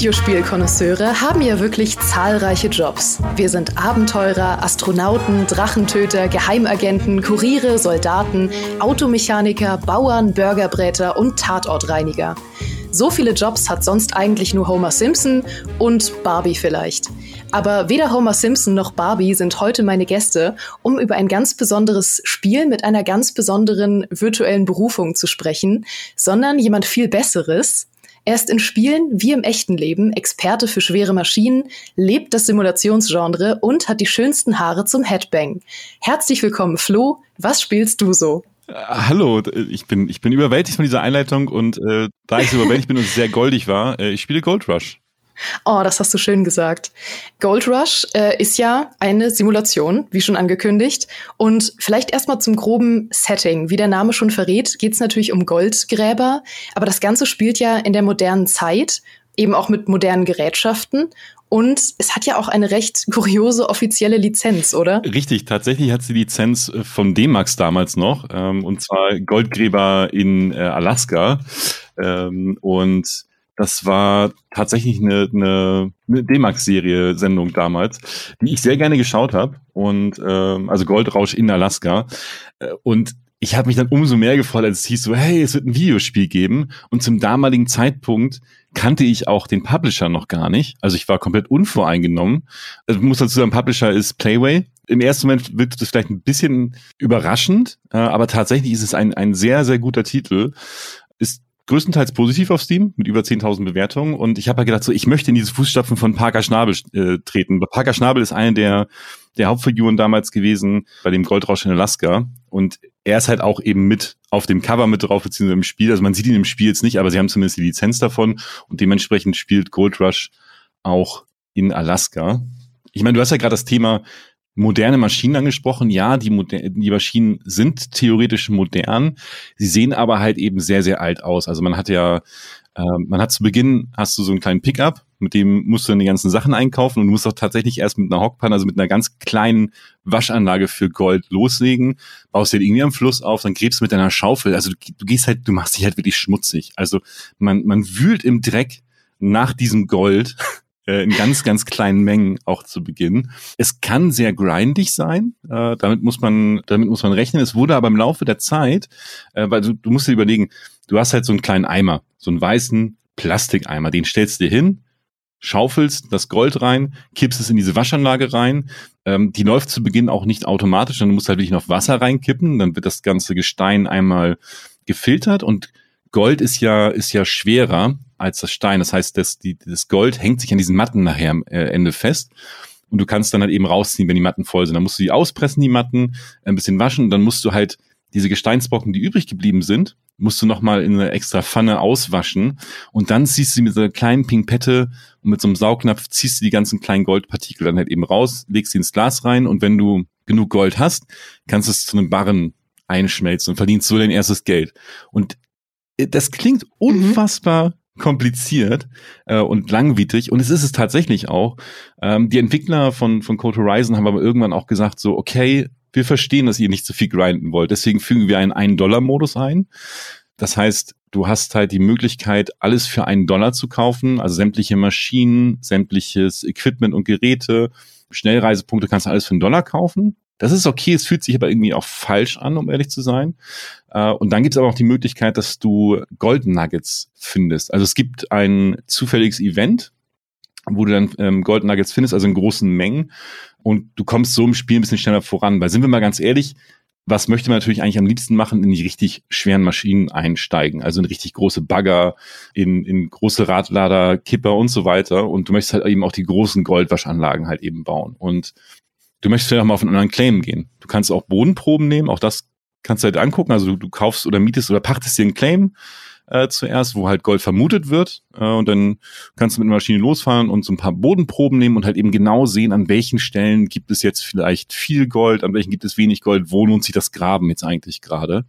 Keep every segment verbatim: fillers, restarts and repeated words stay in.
Videospielkonnoisseure haben ja wirklich zahlreiche Jobs. Wir sind Abenteurer, Astronauten, Drachentöter, Geheimagenten, Kuriere, Soldaten, Automechaniker, Bauern, Burgerbräter und Tatortreiniger. So viele Jobs hat sonst eigentlich nur Homer Simpson und Barbie vielleicht. Aber weder Homer Simpson noch Barbie sind heute meine Gäste, um über ein ganz besonderes Spiel mit einer ganz besonderen virtuellen Berufung zu sprechen, sondern jemand viel Besseres. Er ist in Spielen wie im echten Leben Experte für schwere Maschinen, lebt das Simulationsgenre und hat die schönsten Haare zum Headbang. Herzlich willkommen, Flo. Was spielst du so? Hallo, ich bin ich bin überwältigt von dieser Einleitung und äh, da ich so überwältigt bin und es sehr goldig war, äh, ich spiele Gold Rush. Oh, das hast du schön gesagt. Gold Rush äh, ist ja eine Simulation, wie schon angekündigt. Und vielleicht erstmal zum groben Setting. Wie der Name schon verrät, geht es natürlich um Goldgräber. Aber das Ganze spielt ja in der modernen Zeit, eben auch mit modernen Gerätschaften. Und es hat ja auch eine recht kuriose offizielle Lizenz, oder? Richtig, tatsächlich hat sie die Lizenz von D-Max damals noch. Ähm, und zwar Goldgräber in äh, Alaska. Ähm, und das war tatsächlich eine, eine, eine D-Max-Serie-Sendung damals, die ich sehr gerne geschaut habe. Und ähm, also Goldrausch in Alaska. Und ich habe mich dann umso mehr gefreut, als es hieß so, hey, es wird ein Videospiel geben. Und zum damaligen Zeitpunkt kannte ich auch den Publisher noch gar nicht. Also ich war komplett unvoreingenommen. Also ich muss dazu sagen, Publisher ist Playway. Im ersten Moment wirkt das vielleicht ein bisschen überraschend, aber tatsächlich ist es ein, ein sehr, sehr guter Titel. Ist größtenteils positiv auf Steam, mit über zehntausend Bewertungen. Und ich habe halt gedacht, so, ich möchte in diese Fußstapfen von Parker Schnabel äh, treten. Parker Schnabel ist eine der, der Hauptfiguren damals gewesen bei dem Goldrausch in Alaska. Und er ist halt auch eben mit auf dem Cover mit drauf, beziehungsweise im Spiel. Also man sieht ihn im Spiel jetzt nicht, aber sie haben zumindest die Lizenz davon. Und dementsprechend spielt Gold Rush auch in Alaska. Ich meine, du hast ja gerade das Thema moderne Maschinen angesprochen. Ja, die, moder- die Maschinen sind theoretisch modern. Sie sehen aber halt eben sehr, sehr alt aus. Also man hat ja, äh, man hat zu Beginn, hast du so einen kleinen Pickup, mit dem musst du dann die ganzen Sachen einkaufen und du musst auch tatsächlich erst mit einer Hockpanne, also mit einer ganz kleinen Waschanlage für Gold loslegen, baust dir irgendwie am Fluss auf, dann gräbst du mit deiner Schaufel. Also du, du gehst halt, du machst dich halt wirklich schmutzig. Also man, man wühlt im Dreck nach diesem Gold, in ganz, ganz kleinen Mengen auch zu Beginn. Es kann sehr grindig sein, äh, damit muss man, damit muss man rechnen. Es wurde aber im Laufe der Zeit, äh, weil du, du musst dir überlegen, du hast halt so einen kleinen Eimer, so einen weißen Plastikeimer, den stellst du dir hin, schaufelst das Gold rein, kippst es in diese Waschanlage rein. Ähm, die läuft zu Beginn auch nicht automatisch, sondern du musst halt wirklich noch Wasser reinkippen, dann wird das ganze Gestein einmal gefiltert und Gold ist ja, ist ja schwerer als das Stein. Das heißt, das, die, das Gold hängt sich an diesen Matten nachher am Ende fest. Und du kannst dann halt eben rausziehen, wenn die Matten voll sind. Dann musst du die auspressen, die Matten, ein bisschen waschen. Und dann musst du halt diese Gesteinsbrocken, die übrig geblieben sind, musst du nochmal in eine extra Pfanne auswaschen. Und dann ziehst du sie mit so einer kleinen Pinkette und mit so einem Saugnapf ziehst du die ganzen kleinen Goldpartikel dann halt eben raus, legst sie ins Glas rein. Und wenn du genug Gold hast, kannst du es zu einem Barren einschmelzen und verdienst so dein erstes Geld. Und das klingt unfassbar mhm. kompliziert äh, und langwierig und es ist es tatsächlich auch. Ähm, die Entwickler von von Code Horizon haben aber irgendwann auch gesagt so, okay, wir verstehen, dass ihr nicht so viel grinden wollt, deswegen fügen wir einen ein-Dollar-Modus ein. Das heißt, du hast halt die Möglichkeit, alles für einen Dollar zu kaufen, also sämtliche Maschinen, sämtliches Equipment und Geräte, Schnellreisepunkte kannst du alles für einen Dollar kaufen. Das ist okay, es fühlt sich aber irgendwie auch falsch an, um ehrlich zu sein. Und dann gibt es aber auch die Möglichkeit, dass du Gold Nuggets findest. Also es gibt ein zufälliges Event, wo du dann ähm, Gold Nuggets findest, also in großen Mengen. Und du kommst so im Spiel ein bisschen schneller voran. Weil sind wir mal ganz ehrlich, was möchte man natürlich eigentlich am liebsten machen? In die richtig schweren Maschinen einsteigen. Also in richtig große Bagger, in, in große Radlader, Kipper und so weiter. Und du möchtest halt eben auch die großen Goldwaschanlagen halt eben bauen. Und du möchtest vielleicht auch mal auf einen anderen Claim gehen. Du kannst auch Bodenproben nehmen, auch das kannst du halt angucken. Also du, du kaufst oder mietest oder pachtest dir einen Claim äh, zuerst, wo halt Gold vermutet wird. Äh, und dann kannst du mit einer Maschine losfahren und so ein paar Bodenproben nehmen und halt eben genau sehen, an welchen Stellen gibt es jetzt vielleicht viel Gold, an welchen gibt es wenig Gold, wo lohnt sich das Graben jetzt eigentlich gerade.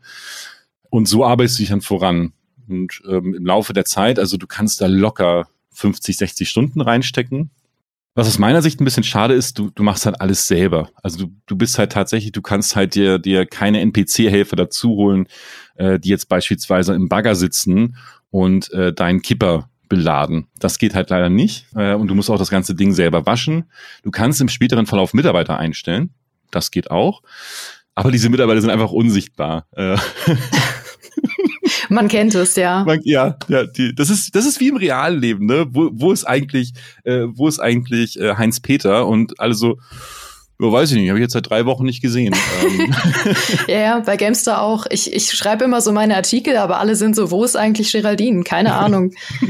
Und so arbeitest du dich dann voran. Und ähm, im Laufe der Zeit, also du kannst da locker fünfzig, sechzig Stunden reinstecken. Was aus meiner Sicht ein bisschen schade ist, du, du machst halt alles selber. Also du, du bist halt tatsächlich, du kannst halt dir, dir keine N P C-Helfer dazu holen, äh, die jetzt beispielsweise im Bagger sitzen und äh, deinen Kipper beladen. Das geht halt leider nicht. Äh, und du musst auch das ganze Ding selber waschen. Du kannst im späteren Verlauf Mitarbeiter einstellen. Das geht auch. Aber diese Mitarbeiter sind einfach unsichtbar. Äh, Man kennt es, ja. Man, ja, ja, die, das ist, das ist wie im realen Leben, ne? Wo, wo ist eigentlich, äh, wo ist eigentlich äh, Heinz Peter und alle so, ja, weiß ich nicht, habe ich jetzt seit drei Wochen nicht gesehen. ähm. Ja, ja, bei Gamestar auch. Ich, ich schreibe immer so meine Artikel, aber alle sind so, wo ist eigentlich Geraldine? Keine Ahnung.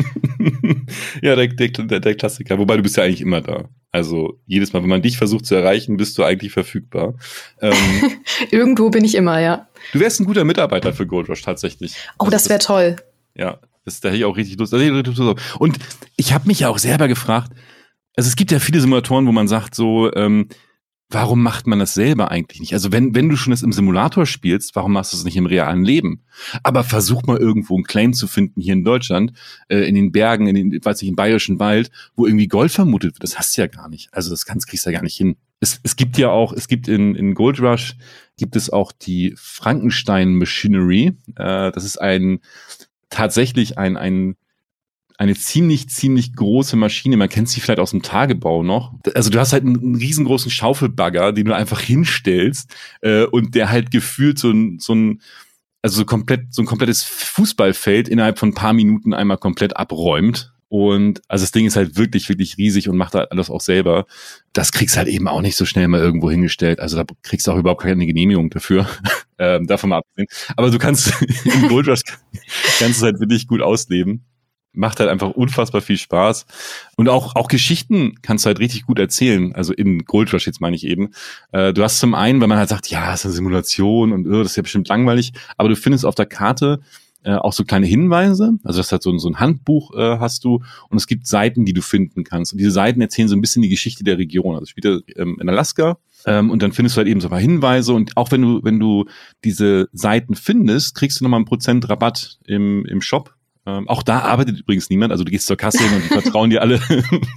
Ja, der, der, der Klassiker. Wobei, du bist ja eigentlich immer da. Also jedes Mal, wenn man dich versucht zu erreichen, bist du eigentlich verfügbar. Ähm, Irgendwo bin ich immer, ja. Du wärst ein guter Mitarbeiter für Gold Rush tatsächlich. Oh, das wäre toll. Ja, das, da hätte ich auch richtig Lust. Und ich habe mich ja auch selber gefragt, also es gibt ja viele Simulatoren, wo man sagt so, ähm, warum macht man das selber eigentlich nicht? Also wenn wenn du schon das im Simulator spielst, warum machst du es nicht im realen Leben? Aber versuch mal irgendwo einen Claim zu finden hier in Deutschland, äh, in den Bergen, in den, weiß ich, im Bayerischen Wald, wo irgendwie Gold vermutet wird. Das hast du ja gar nicht. Also das kannst, kriegst du ja gar nicht hin. Es, es gibt ja auch, es gibt in, in Gold Rush gibt es auch die Frankenstein Machinery. Äh, das ist ein tatsächlich ein ein eine ziemlich, ziemlich große Maschine. Man kennt sie vielleicht aus dem Tagebau noch. Also du hast halt einen, einen riesengroßen Schaufelbagger, den du einfach hinstellst äh, und der halt gefühlt so ein, so ein, also so komplett, so ein komplettes Fußballfeld innerhalb von ein paar Minuten einmal komplett abräumt. Und also das Ding ist halt wirklich, wirklich riesig und macht halt alles auch selber. Das kriegst halt eben auch nicht so schnell mal irgendwo hingestellt. Also da kriegst du auch überhaupt keine Genehmigung dafür. ähm, davon mal abgesehen. Aber du kannst im Gold Rush kannst es halt wirklich gut ausleben. Macht halt einfach unfassbar viel Spaß. Und auch auch Geschichten kannst du halt richtig gut erzählen. Also in Gold Rush jetzt meine ich eben. Äh, du hast zum einen, weil man halt sagt, ja, das ist eine Simulation und oh, das ist ja bestimmt langweilig. Aber du findest auf der Karte äh, auch so kleine Hinweise. Also das ist halt so, so ein Handbuch äh, hast du. Und es gibt Seiten, die du finden kannst. Und diese Seiten erzählen so ein bisschen die Geschichte der Region. Also spielt er ähm, in Alaska. Ähm, und dann findest du halt eben so ein paar Hinweise. Und auch wenn du wenn du diese Seiten findest, kriegst du nochmal einen Prozent Rabatt im im Shop. Ähm, auch da arbeitet übrigens niemand, also du gehst zur Kasse hin und die vertrauen dir alle,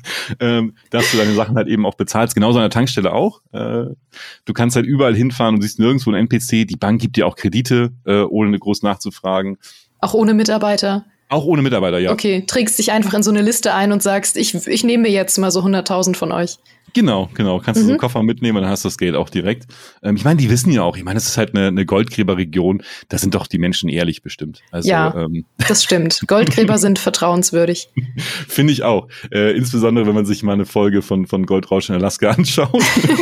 ähm, dass du deine Sachen halt eben auch bezahlst. Genauso an der Tankstelle auch. Äh, du kannst halt überall hinfahren und siehst nirgendwo einen N P C. Die Bank gibt dir auch Kredite, äh, ohne groß nachzufragen. Auch ohne Mitarbeiter? Auch ohne Mitarbeiter, ja. Okay, trägst dich einfach in so eine Liste ein und sagst, ich, ich nehme mir jetzt mal so hunderttausend von euch. Genau, genau. Kannst du mhm. so einen Koffer mitnehmen und dann hast du das Geld auch direkt. Ähm, ich meine, die wissen ja auch, ich meine, es ist halt eine, eine Goldgräberregion, da sind doch die Menschen ehrlich bestimmt. Also, ja, ähm, das stimmt. Goldgräber sind vertrauenswürdig. Finde ich auch. Äh, insbesondere, wenn man sich mal eine Folge von, von Goldrausch in Alaska anschaut.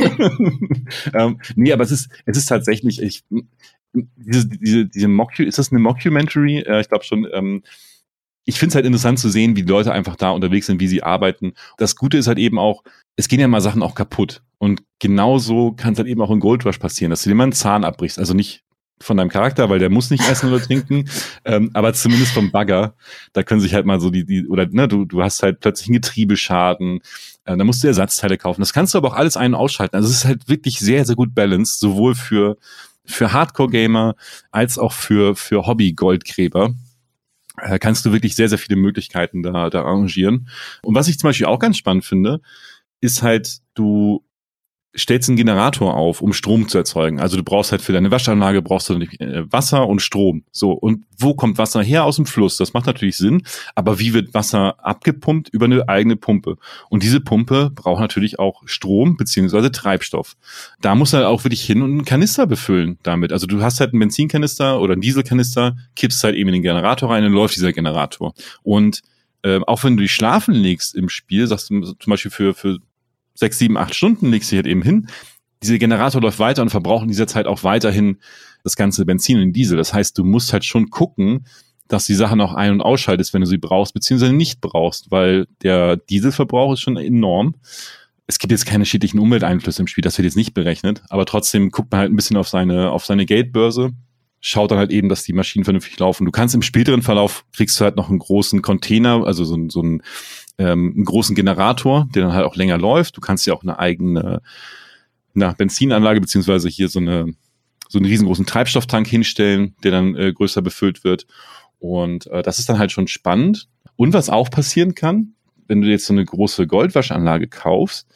ähm, nee, aber es ist, es ist tatsächlich, ich, diese, diese, diese Mocku, ist das eine Mockumentary? Äh, ich glaube schon, ähm, ich finde es halt interessant zu sehen, wie die Leute einfach da unterwegs sind, wie sie arbeiten. Das Gute ist halt eben auch, es gehen ja mal Sachen auch kaputt. Und genauso kann es halt eben auch in Gold Rush passieren, dass du dir mal einen Zahn abbrichst. Also nicht von deinem Charakter, weil der muss nicht essen oder trinken, ähm, aber zumindest vom Bagger. Da können sich halt mal so die, die oder ne, du, du hast halt plötzlich einen Getriebeschaden. Äh, da musst du Ersatzteile kaufen. Das kannst du aber auch alles ein- und ausschalten. Also es ist halt wirklich sehr, sehr gut balanced, sowohl für, für Hardcore-Gamer als auch für, für Hobby-Goldgräber. Kannst du wirklich sehr, sehr viele Möglichkeiten da, da arrangieren. Und was ich zum Beispiel auch ganz spannend finde, ist halt, du stellst einen Generator auf, um Strom zu erzeugen. Also du brauchst halt für deine Waschanlage brauchst du Wasser und Strom. So, und wo kommt Wasser her? Aus dem Fluss. Das macht natürlich Sinn. Aber wie wird Wasser abgepumpt? Über eine eigene Pumpe. Und diese Pumpe braucht natürlich auch Strom beziehungsweise Treibstoff. Da musst du halt auch wirklich hin und einen Kanister befüllen damit. Also du hast halt einen Benzinkanister oder einen Dieselkanister, kippst halt eben in den Generator rein und läuft dieser Generator. Und äh, auch wenn du dich schlafen legst im Spiel, sagst du zum Beispiel für für sechs, sieben, acht Stunden legst du halt eben hin. Dieser Generator läuft weiter und verbraucht in dieser Zeit auch weiterhin das ganze Benzin und Diesel. Das heißt, du musst halt schon gucken, dass die Sachen auch ein- und ausschaltest, wenn du sie brauchst, beziehungsweise nicht brauchst, weil der Dieselverbrauch ist schon enorm. Es gibt jetzt keine schädlichen Umwelteinflüsse im Spiel, das wird jetzt nicht berechnet, aber trotzdem guckt man halt ein bisschen auf seine, auf seine Geldbörse, schaut dann halt eben, dass die Maschinen vernünftig laufen. Du kannst im späteren Verlauf, kriegst du halt noch einen großen Container, also so, so einen, ähm, einen großen Generator, der dann halt auch länger läuft. Du kannst ja auch eine eigene na, Benzinanlage, beziehungsweise hier so eine so einen riesengroßen Treibstofftank hinstellen, der dann äh, größer befüllt wird. Und äh, das ist dann halt schon spannend. Und was auch passieren kann, wenn du jetzt so eine große Goldwaschanlage kaufst,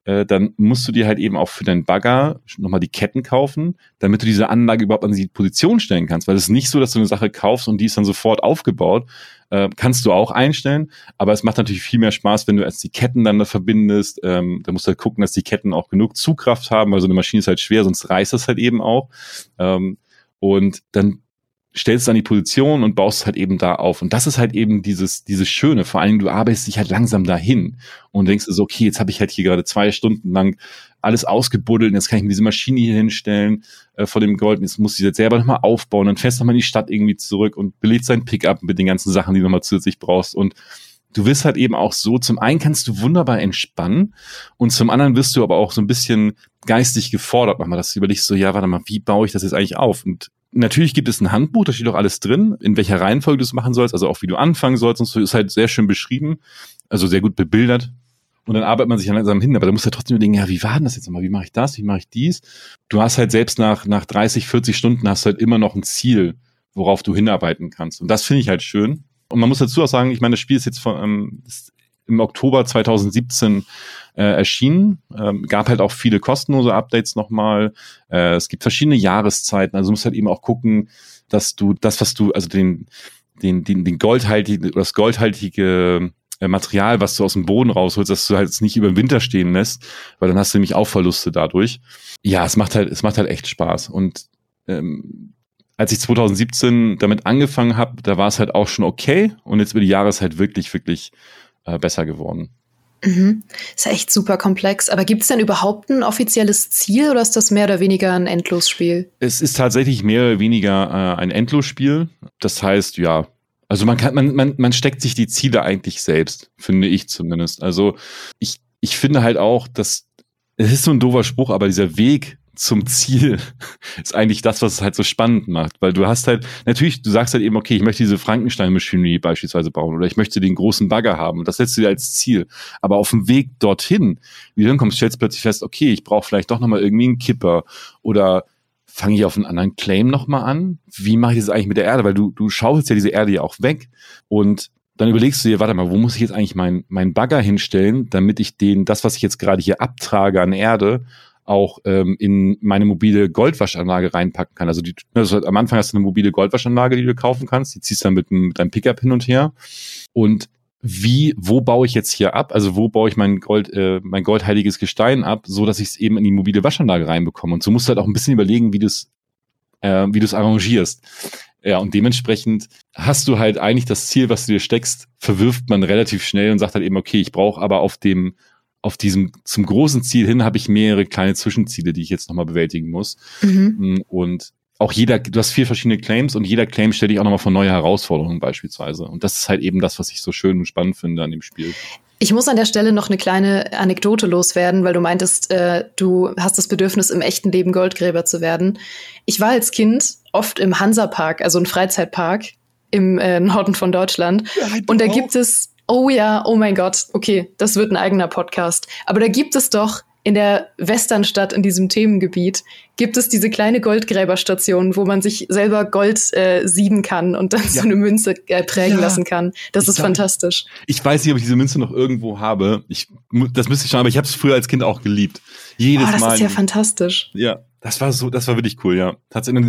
äh, dann musst du dir halt eben auch für deinen Bagger nochmal die Ketten kaufen, damit du diese Anlage überhaupt an die Position stellen kannst. Weil es ist nicht so, dass du eine Sache kaufst und die ist dann sofort aufgebaut. Äh, kannst du auch einstellen, aber es macht natürlich viel mehr Spaß, wenn du erst die Ketten dann da verbindest. Ähm, da musst du halt gucken, dass die Ketten auch genug Zugkraft haben, weil so eine Maschine ist halt schwer, sonst reißt das halt eben auch. Ähm, und dann stellst du an die Position und baust halt eben da auf. Und das ist halt eben dieses dieses Schöne. Vor allem, du arbeitest dich halt langsam dahin und denkst so, okay, jetzt habe ich halt hier gerade zwei Stunden lang alles ausgebuddelt und jetzt kann ich mir diese Maschine hier hinstellen äh, vor dem Gold und jetzt muss ich jetzt selber nochmal aufbauen. Dann fährst du nochmal in die Stadt irgendwie zurück und belädst dein Pickup mit den ganzen Sachen, die du nochmal zusätzlich brauchst. Und du wirst halt eben auch so, zum einen kannst du wunderbar entspannen und zum anderen wirst du aber auch so ein bisschen geistig gefordert nochmal, dass du überlegst so, ja, warte mal, wie baue ich das jetzt eigentlich auf? Und natürlich gibt es ein Handbuch, da steht auch alles drin, in welcher Reihenfolge du es machen sollst, also auch wie du anfangen sollst und so, ist halt sehr schön beschrieben, also sehr gut bebildert. Und dann arbeitet man sich dann langsam hin, aber da musst du halt trotzdem überlegen, ja, wie war denn das jetzt nochmal? Wie mache ich das? Wie mache ich dies? Du hast halt selbst nach, nach dreißig, vierzig Stunden hast du halt immer noch ein Ziel, worauf du hinarbeiten kannst. Und das finde ich halt schön. Und man muss dazu auch sagen, ich meine, das Spiel ist jetzt von, ähm, ist im Oktober zwanzig siebzehn äh, erschienen. Ähm, gab halt auch viele kostenlose Updates nochmal. Äh, es gibt verschiedene Jahreszeiten. Also du musst halt eben auch gucken, dass du das, was du, also den, den, den, den goldhaltigen, das goldhaltige Material, was du aus dem Boden rausholst, dass du halt nicht über den Winter stehen lässt, weil dann hast du nämlich auch Verluste dadurch. Ja, es macht halt, es macht halt echt Spaß. Und ähm, als ich zwanzig siebzehn damit angefangen habe, da war es halt auch schon okay und jetzt über die Jahre ist halt wirklich, wirklich äh, besser geworden. Mhm. Ist ja echt super komplex. Aber gibt es denn überhaupt ein offizielles Ziel oder ist das mehr oder weniger ein Endlosspiel? Es ist tatsächlich mehr oder weniger äh, ein Endlosspiel. Das heißt, ja, also man kann, man, man, man steckt sich die Ziele eigentlich selbst, finde ich zumindest. Also ich, ich finde halt auch, dass es ist so ein doofer Spruch, aber dieser Weg zum Ziel ist eigentlich das, was es halt so spannend macht, weil du hast halt, natürlich, du sagst halt eben, okay, ich möchte diese Frankenstein-Maschine beispielsweise bauen oder ich möchte den großen Bagger haben und das setzt du dir als Ziel. Aber auf dem Weg dorthin, wie du hinkommst, stellst du plötzlich fest, okay, ich brauche vielleicht doch nochmal irgendwie einen Kipper oder fange ich auf einen anderen Claim nochmal an? Wie mache ich das eigentlich mit der Erde? Weil du, du schaufelst ja diese Erde ja auch weg und dann überlegst du dir, warte mal, wo muss ich jetzt eigentlich meinen mein Bagger hinstellen, damit ich den, das, was ich jetzt gerade hier abtrage an Erde, auch ähm, in meine mobile Goldwaschanlage reinpacken kann. Also, die, also am Anfang hast du eine mobile Goldwaschanlage, die du kaufen kannst, die ziehst dann mit, mit deinem Pickup hin und her und wie, wo baue ich jetzt hier ab? Also wo baue ich mein Gold, äh, mein goldheiliges Gestein ab, so dass ich es eben in die mobile Waschanlage reinbekomme. Und so musst du halt auch ein bisschen überlegen, wie du es, äh, wie du es arrangierst. Ja, und dementsprechend hast du halt eigentlich das Ziel, was du dir steckst, verwirft man relativ schnell und sagt halt eben, okay, ich brauche aber auf dem, auf diesem, zum großen Ziel hin habe ich mehrere kleine Zwischenziele, die ich jetzt nochmal bewältigen muss. Mhm. Und auch jeder, du hast vier verschiedene Claims und jeder Claim stellt dich auch nochmal vor neue Herausforderungen beispielsweise. Und das ist halt eben das, was ich so schön und spannend finde an dem Spiel. Ich muss an der Stelle noch eine kleine Anekdote loswerden, weil du meintest, äh, du hast das Bedürfnis, im echten Leben Goldgräber zu werden. Ich war als Kind oft im Hansapark, also ein Freizeitpark im äh, Norden von Deutschland. Ja, und da auch. Gibt es, oh ja, oh mein Gott, okay, das wird ein eigener Podcast. Aber da gibt es doch in der Westernstadt, in diesem Themengebiet, gibt es diese kleine Goldgräberstation, wo man sich selber Gold äh, sieben kann und dann ja. so eine Münze äh, prägen ja. lassen kann. Das ich ist sag, fantastisch. Ich weiß nicht, ob ich diese Münze noch irgendwo habe. Ich, das müsste ich schon, aber ich habe es früher als Kind auch geliebt. Jedes oh, das Mal. ist ja fantastisch. Ja, das war so, das war wirklich cool, ja.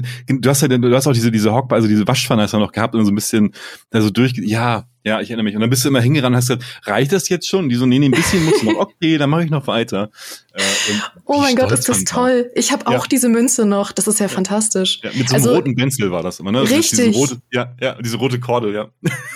Du hast ja, du hast auch diese, diese Hockbar, also diese Waschpfanne hast du noch gehabt und so ein bisschen da so durch, ja, ja, ich erinnere mich. Und dann bist du immer hingerannt und hast gesagt, reicht das jetzt schon? Und die so, nee, nee, ein bisschen musst du noch. Okay, dann mache ich noch weiter. Äh, oh mein Gott, ist das toll. Ich habe auch ja. diese Münze noch. Das ist ja, ja. fantastisch. Ja, mit so einem also, roten Benzel war das immer, ne? Richtig. Diese rote, ja, ja, diese rote Kordel, ja.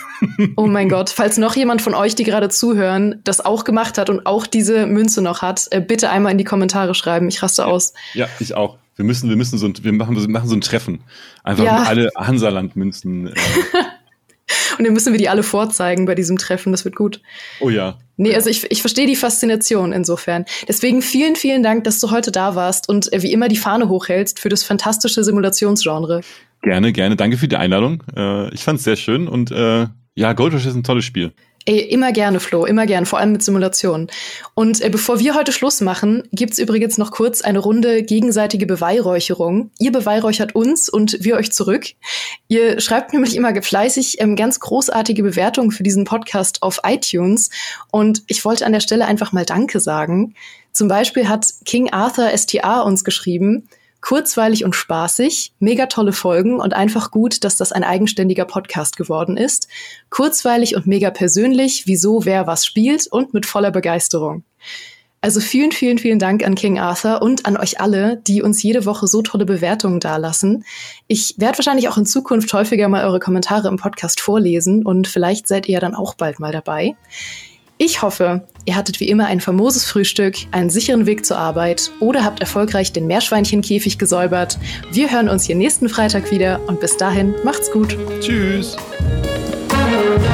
Oh mein Gott. Falls noch jemand von euch, die gerade zuhören, das auch gemacht hat und auch diese Münze noch hat, äh, bitte einmal in die Kommentare schreiben. Ich raste ja. aus. Ja, ich auch. Wir müssen, wir müssen so ein, wir machen, wir machen so ein Treffen. Einfach ja. alle Hansaland-Münzen. Äh, Und dann müssen wir die alle vorzeigen bei diesem Treffen. Das wird gut. Oh ja. Nee, also ich, ich verstehe die Faszination insofern. Deswegen vielen, vielen Dank, dass du heute da warst und äh, wie immer die Fahne hochhältst für das fantastische Simulationsgenre. Gerne, gerne. Danke für die Einladung. Äh, ich fand es sehr schön und äh, ja, Gold Rush ist ein tolles Spiel. Ey, immer gerne, Flo, immer gerne, vor allem mit Simulationen. Und äh, bevor wir heute Schluss machen, gibt's übrigens noch kurz eine Runde gegenseitige Beweihräucherung. Ihr beweihräuchert uns und wir euch zurück. Ihr schreibt nämlich immer fleißig ähm, ganz großartige Bewertungen für diesen Podcast auf iTunes. Und ich wollte an der Stelle einfach mal Danke sagen. Zum Beispiel hat King Arthur S T A uns geschrieben: Kurzweilig und spaßig, mega tolle Folgen und einfach gut, dass das ein eigenständiger Podcast geworden ist. Kurzweilig und mega persönlich, wieso wer was spielt und mit voller Begeisterung. Also vielen, vielen, vielen Dank an King Arthur und an euch alle, die uns jede Woche so tolle Bewertungen dalassen. Ich werde wahrscheinlich auch in Zukunft häufiger mal eure Kommentare im Podcast vorlesen und vielleicht seid ihr dann auch bald mal dabei. Ich hoffe, ihr hattet wie immer ein famoses Frühstück, einen sicheren Weg zur Arbeit oder habt erfolgreich den Meerschweinchenkäfig gesäubert. Wir hören uns hier nächsten Freitag wieder und bis dahin macht's gut. Tschüss.